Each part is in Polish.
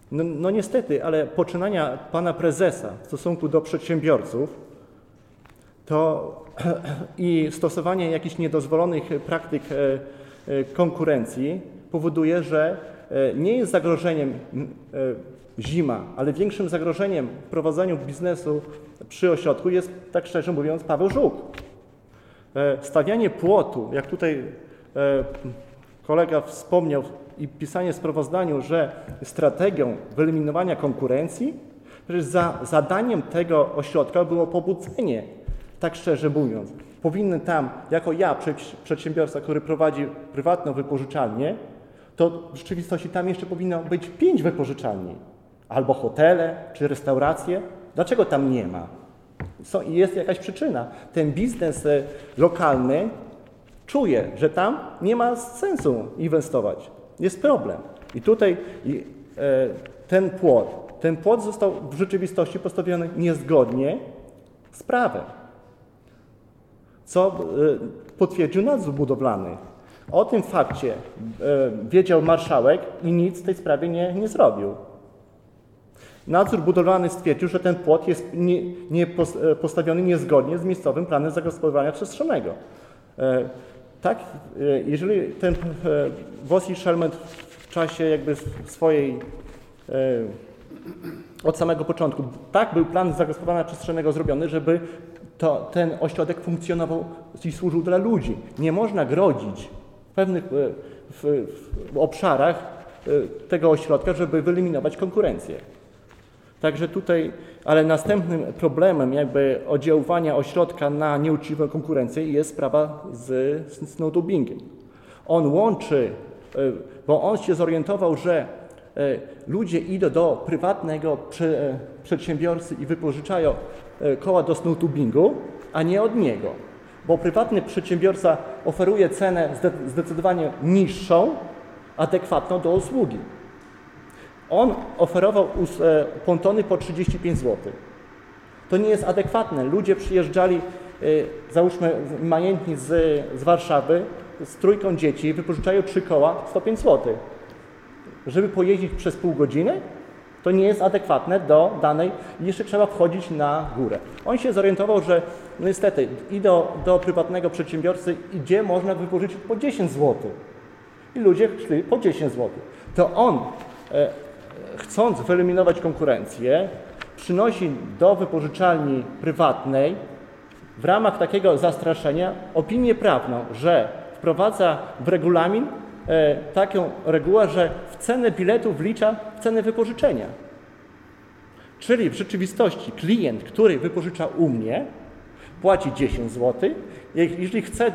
No niestety, ale poczynania pana prezesa w stosunku do przedsiębiorców to i stosowanie jakichś niedozwolonych praktyk konkurencji powoduje, że nie jest zagrożeniem zima, ale większym zagrożeniem w prowadzeniu biznesu przy ośrodku jest, tak szczerze mówiąc, Paweł Żuk. Stawianie płotu, jak tutaj kolega wspomniał, i pisanie w sprawozdaniu, że strategią wyeliminowania konkurencji, przecież zadaniem tego ośrodka było pobudzenie, tak szczerze mówiąc. Powinny tam, jako ja, przedsiębiorca, który prowadzi prywatną wypożyczalnię, to w rzeczywistości tam jeszcze powinno być 5 wypożyczalni, albo hotele, czy restauracje. Dlaczego tam nie ma? Jest jakaś przyczyna. Ten biznes lokalny czuje, że tam nie ma sensu inwestować. Jest problem. I tutaj ten płot został w rzeczywistości postawiony niezgodnie z prawem, co potwierdził nadzór budowlany. O tym fakcie wiedział marszałek i nic w tej sprawie nie zrobił. Nadzór budowlany stwierdził, że ten płot jest postawiony niezgodnie z miejscowym planem zagospodarowania przestrzennego. Tak, jeżeli ten Włosi Szelmet w czasie jakby swojej, od samego początku, tak był plan zagospodarowania przestrzennego zrobiony, żeby ten ośrodek funkcjonował i służył dla ludzi. Nie można grodzić w pewnych w obszarach tego ośrodka, żeby wyeliminować konkurencję. Także tutaj, ale następnym problemem jakby oddziaływania ośrodka na nieuczciwą konkurencję jest sprawa z snowtubingiem. On łączy, bo on się zorientował, że ludzie idą do prywatnego przedsiębiorcy i wypożyczają koła do snowtubingu, a nie od niego. Bo prywatny przedsiębiorca oferuje cenę zdecydowanie niższą, adekwatną do usługi. On oferował pontony po 35 zł. To nie jest adekwatne. Ludzie przyjeżdżali, załóżmy majętni z Warszawy, z trójką dzieci, wypożyczają 3 koła, 105 zł. Żeby pojeździć przez pół godziny, to nie jest adekwatne do danej i jeszcze trzeba wchodzić na górę. On się zorientował, że no niestety idą do prywatnego przedsiębiorcy, gdzie można wypożyczyć po 10 zł. I ludzie szli po 10 zł. To on, chcąc wyeliminować konkurencję, przynosi do wypożyczalni prywatnej w ramach takiego zastraszenia opinię prawną, że wprowadza w regulamin taką regułę, że w cenę biletu wlicza cenę wypożyczenia. Czyli w rzeczywistości klient, który wypożycza u mnie, płaci 10 zł. Jeśli chce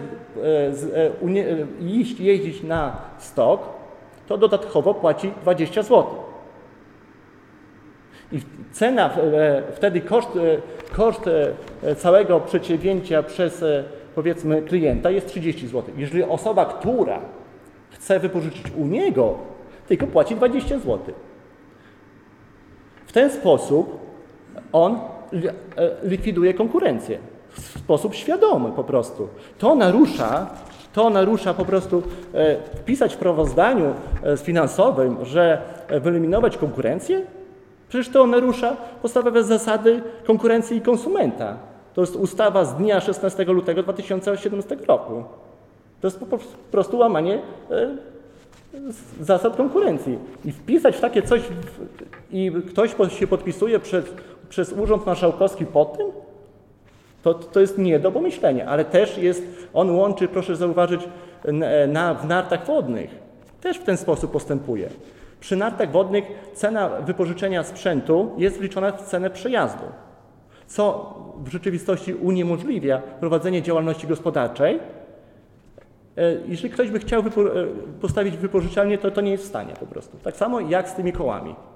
jeździć na stok, to dodatkowo płaci 20 zł. I cena, wtedy koszt całego przedsięwzięcia przez, powiedzmy, klienta jest 30 zł. Jeżeli osoba, która chce wypożyczyć u niego, tylko płaci 20 zł. W ten sposób on likwiduje konkurencję. W sposób świadomy po prostu. To narusza po prostu, wpisać w sprawozdaniu finansowym, że wyeliminować konkurencję? Przecież to narusza podstawowe zasady konkurencji i konsumenta. To jest ustawa z dnia 16 lutego 2017 roku. To jest po prostu łamanie zasad konkurencji. I wpisać w takie coś i ktoś się podpisuje przez Urząd Marszałkowski pod tym, to jest nie do pomyślenia. Ale też on łączy, proszę zauważyć, w nartach wodnych. Też w ten sposób postępuje. Przy nartach wodnych cena wypożyczenia sprzętu jest wliczona w cenę przejazdu, co w rzeczywistości uniemożliwia prowadzenie działalności gospodarczej. Jeżeli ktoś by chciał postawić wypożyczalnię, to nie jest w stanie po prostu. Tak samo jak z tymi kołami.